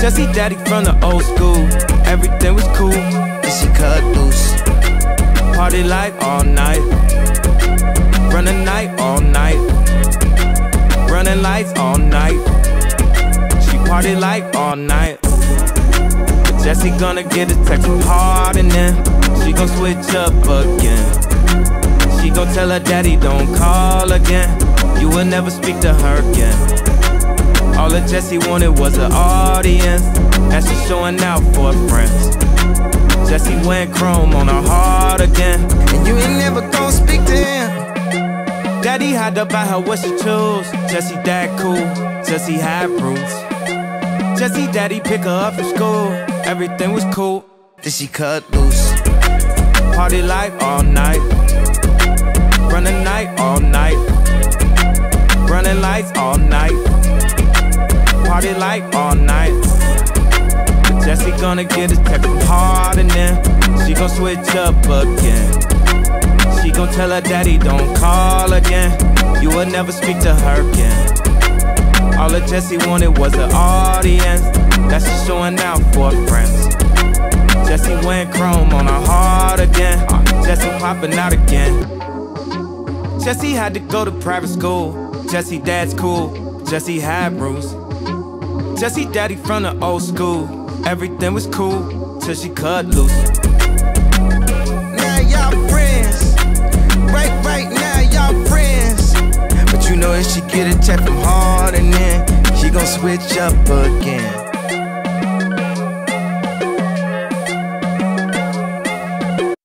Jessie daddy from the old school. Everything was cool till she cut loose. Party like all night, run the night all night, running lights all night. She party like all night. But Jessie gonna get a text from Harden, then she gon' switch up again. She gon' tell her daddy don't call again. You will never speak to her again. All that Jessie wanted was an audience, and she showing out for her friends. Jessie went chrome on her heart again, and you ain't never gon' speak to him. Daddy had to buy her what she chose. Jessie dad cool, Jessie had roots. Jessie daddy pick her up from school. Everything was cool till she cut loose. Party like all night, run the night all night, running lights all night. Party like all night. But Jessie gonna get a text from Harden, then she gon' switch up again. She gon' tell her daddy don't call again. You will never speak to her again. All that Jessie wanted was an audience, that she's showing out for her friends. Jessie went chrome on her heart again. Jessie popping out again. Jessie had to go to private school. Jessie dad's cool, Jessie had rules. Jessie daddy from the old school. Everything was cool till she cut loose. Now y'all friends, right now y'all friends. But you know if she get a check from Harden, then she gon' switch up again.